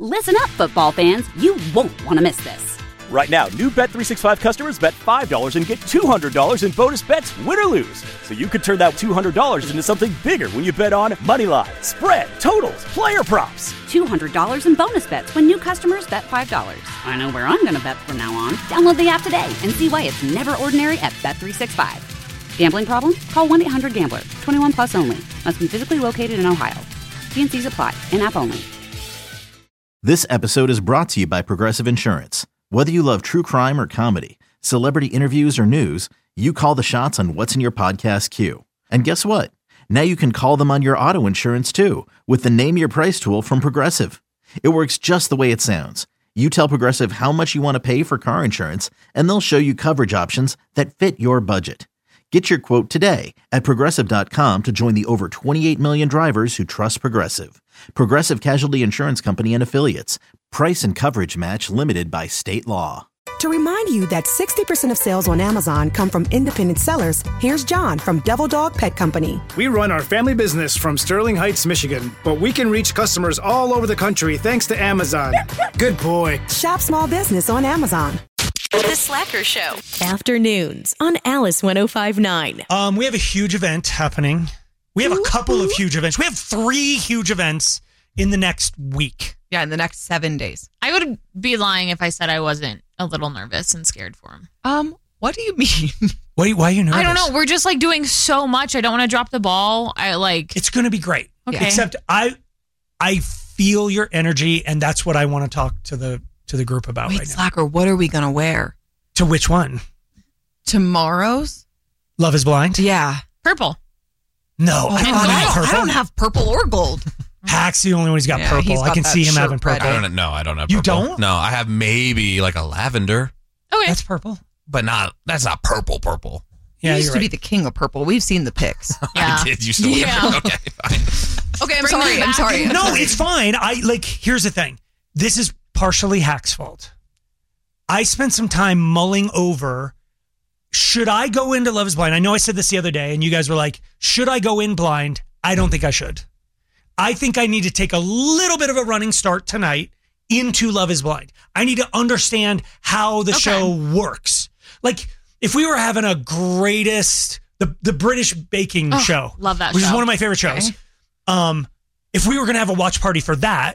Listen up, football fans. You won't want to miss this. Right now, new Bet365 customers bet $5 and get $200 in bonus bets, win or lose. So you could turn that $200 into something bigger when you bet on money line, spread, totals, player props. $200 in bonus bets when new customers bet $5. I know where I'm going to bet from now on. Download the app today and see why it's never ordinary at Bet365. Gambling problem? Call 1-800-GAMBLER. 21 plus only. Must be physically located in Ohio. T&Cs apply. In-app only. This episode is brought to you by Progressive Insurance. Whether you love true crime or comedy, celebrity interviews or news, you call the shots on what's in your podcast queue. And guess what? Now you can call them on your auto insurance too with the Name Your Price tool from Progressive. It works just the way it sounds. You tell Progressive how much you want to pay for car insurance, and they'll show you coverage options that fit your budget. Get your quote today at Progressive.com to join the over 28 million drivers who trust Progressive. Progressive Casualty Insurance Company and Affiliates. Price and coverage match limited by state law. To remind you that 60% of sales on Amazon come from independent sellers, here's John from Devil Dog Pet Company. We run our family business from Sterling Heights, Michigan, but we can reach customers all over the country thanks to Amazon. Good boy. Shop small business on Amazon. The Slacker Show. Afternoons on Alice 105.9. We have a huge event happening. We have a couple of huge events. We have 3 huge events in the next week. Yeah, in the next 7 days. I would be lying if I said I wasn't a little nervous and scared for him. What do you mean? Why are you nervous? I don't know. We're just like doing so much. I don't want to drop the ball. It's going to be great. Okay. Except I feel your energy, and that's what I want to talk to the group about right now. Slacker, what are we going to wear? To which one? Tomorrow's? Love is Blind? Yeah. Purple. No, I don't have purple. I don't have purple or gold. Hack's the only one who's got purple. I can see him having purple. I don't have purple. You don't? No, I have maybe like a lavender. Okay. That's purple. But that's not purple. Yeah, you used to be the king of purple. We've seen the pics. Yeah. I did. You still wear Okay, fine. Okay, I'm sorry. No, it's fine. Here's the thing. This is partially Hack's fault. I spent some time mulling over, should I go into Love is Blind? I know I said this the other day, and you guys were like, should I go in blind? I don't think I should. I think I need to take a little bit of a running start tonight into Love is Blind. I need to understand how the show works. Like, if we were having a greatest, the British baking show. Love that which show. is one of my favorite shows. Okay. If we were going to have a watch party for that,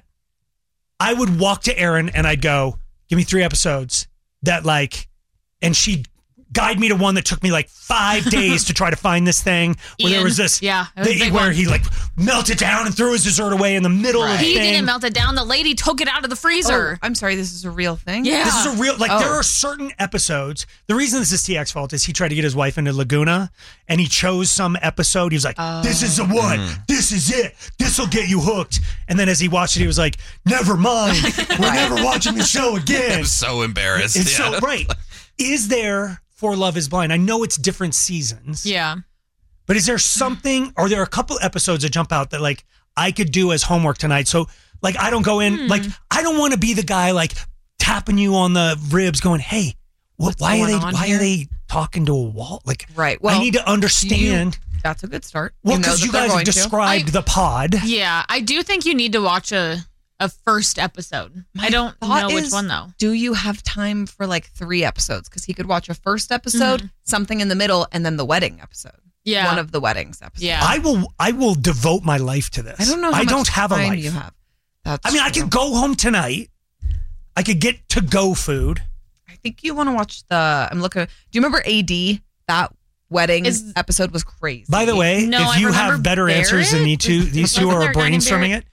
I would walk to Erin and I'd go, give me 3 episodes that and she'd guide me to one that took me 5 days to try to find this thing where there was this, where he melted down and threw his dessert away in the middle of the thing. He didn't melt it down. The lady took it out of the freezer. Oh, I'm sorry, this is a real thing? Yeah. This is a real, there are certain episodes. The reason this is TX's fault is he tried to get his wife into Laguna and he chose some episode. He was like, this is the one. This is it. This will get you hooked. And then as he watched it, he was like, never mind. We're never watching the show again. I'm so embarrassed. It's so, right. Is there, for Love is Blind, I know it's different seasons. Yeah. But is there something, or there are a couple episodes that jump out that I could do as homework tonight? So I don't go in, I don't want to be the guy tapping you on the ribs going, hey, why are they talking to a wall? Right. Well, I need to understand. That's a good start. Well, because you guys have described the pod. Yeah. I do think you need to watch a first episode. I don't know which one though. Do you have time for 3 episodes? Because he could watch a first episode, something in the middle, and then the wedding episode. Yeah, one of the weddings episodes. Yeah, I will devote my life to this. I don't know. I don't have a life. You have. I could go home tonight. I could get to-go food. I think you want to watch I'm looking. Do you remember AD? That wedding episode was crazy. By the way, if you have better answers than these two are brainstorming it.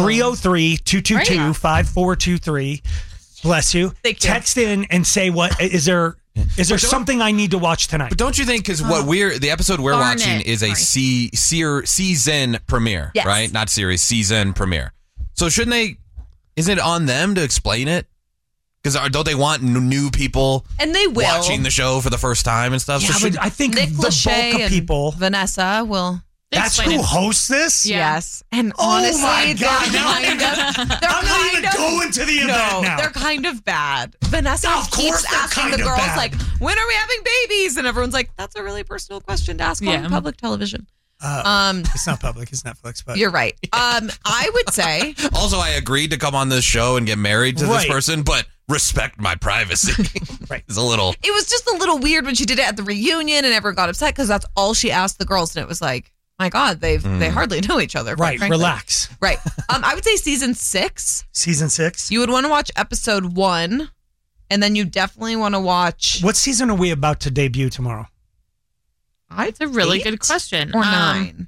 303-222-5423. Bless you. Thank you. Text in and say is there something I need to watch tonight? But don't you think, because the episode we're watching is a season premiere, right? Not series, season premiere. So isn't it on them to explain it? Because don't they want new people and they will watching the show for the first time and stuff? Yeah, so but I think Nick the Lachey bulk of people, Vanessa will. That's who hosts this? Yeah. Yes. And honestly, my God, I'm not even going to the event now. They're kind of bad. Vanessa keeps asking the girls, when are we having babies? And everyone's like, that's a really personal question to ask on public television. It's not public. It's Netflix. But you're right. I would say. Also, I agreed to come on this show and get married to this person, but respect my privacy. Right. It's a little. It was just a little weird when she did it at the reunion and everyone got upset because that's all she asked the girls, and it was like, my God, they hardly know each other. Right. Frankly. Relax. Right. I would say season 6. Season 6. You would want to watch episode 1, and then you definitely want to watch. What season are we about to debut tomorrow? It's a really good question. Or 9.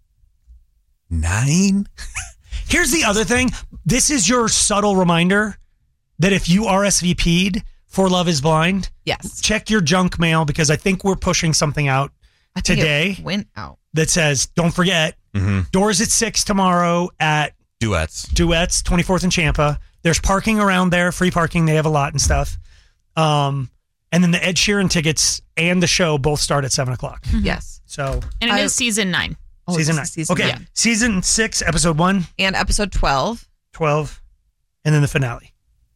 9? Here's the other thing. This is your subtle reminder that if you RSVP'd for Love is Blind, yes, check your junk mail because I think we're pushing something out today. It went out. That says, don't forget, doors at 6 tomorrow at Duets, 24th and Champa. There's parking around there, free parking. They have a lot and stuff. And then the Ed Sheeran tickets and the show both start at 7 o'clock. Yes. So, and it is season 9. Season 9. Okay. Yeah. Season 6, episode 1. And episode 12. 12. And then the finale.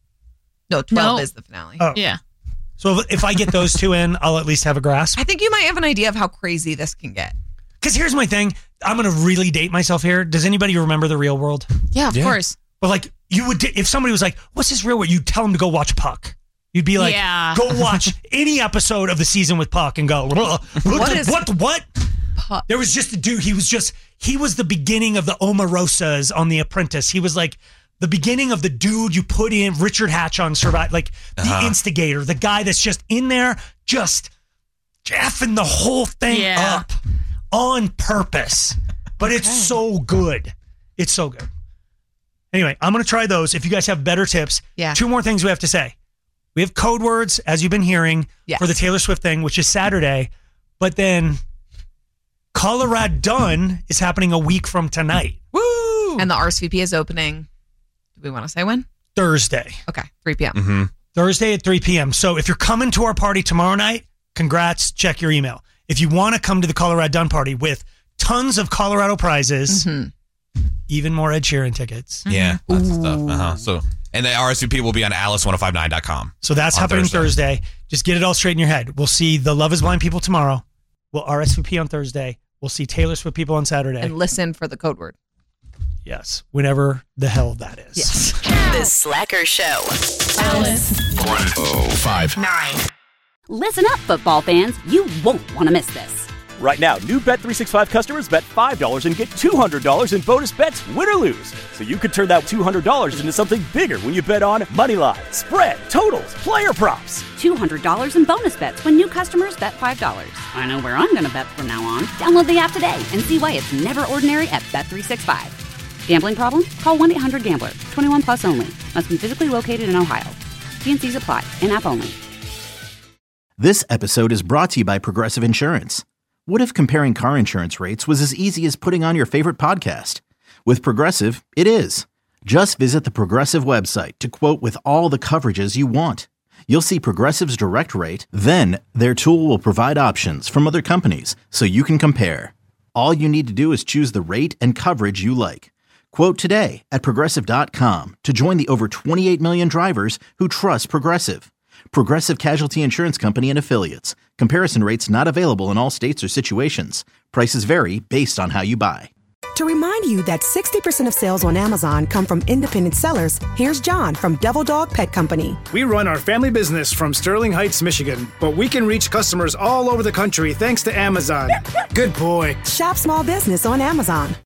No, 12 is the finale. Oh. Yeah. So if I get those 2 in, I'll at least have a grasp. I think you might have an idea of how crazy this can get. Because here's my thing. I'm going to really date myself here. Does anybody remember The Real World? Yeah, of course. But like, you would, if somebody was like, what's this Real World? You'd tell them to go watch Puck. You'd be like, go watch any episode of the season with Puck and go, what? Puck? There was just a dude. He was the beginning of the Omarosas on The Apprentice. He was like the beginning of the dude you put in Richard Hatch on Survive, like the instigator, the guy that's just in there, just effing the whole thing up on purpose. But it's so good. It's so good. Anyway, I'm going to try those. If you guys have better tips, 2 more things we have to say. We have code words, as you've been hearing, for the Taylor Swift thing, which is Saturday. But then Colorado Done is happening a week from tonight. Woo! And the RSVP is opening. Do we want to say when? Thursday. Okay, 3 p.m. Thursday at 3 p.m. So if you're coming to our party tomorrow night, congrats, check your email. If you want to come to the Colorado Done party with tons of Colorado prizes, even more Ed Sheeran tickets. Yeah, lots of stuff. So, and the RSVP will be on alice1059.com. So that's happening Thursday. Just get it all straight in your head. We'll see the Love is Blind people tomorrow. We'll RSVP on Thursday. We'll see Taylor Swift people on Saturday. And listen for the code word. Yes, whenever the hell that is. Yes. The Slacker Show. Alice 1059. Listen up, football fans. You won't want to miss this. Right now, new Bet365 customers bet $5 and get $200 in bonus bets, win or lose. So you could turn that $200 into something bigger when you bet on moneyline, spread, totals, player props. $200 in bonus bets when new customers bet $5. I know where I'm going to bet from now on. Download the app today and see why it's never ordinary at Bet365. Gambling problem? Call 1-800-GAMBLER. 21 plus only. Must be physically located in Ohio. T&Cs apply. In-app only. This episode is brought to you by Progressive Insurance. What if comparing car insurance rates was as easy as putting on your favorite podcast? With Progressive, it is. Just visit the Progressive website to quote with all the coverages you want. You'll see Progressive's direct rate, then their tool will provide options from other companies so you can compare. All you need to do is choose the rate and coverage you like. Quote today at Progressive.com to join the over 28 million drivers who trust Progressive. Progressive Casualty Insurance Company and Affiliates. Comparison rates not available in all states or situations. Prices vary based on how you buy. To remind you that 60% of sales on Amazon come from independent sellers, here's John from Devil Dog Pet Company. We run our family business from Sterling Heights, Michigan, but we can reach customers all over the country thanks to Amazon. Good boy. Shop small business on Amazon.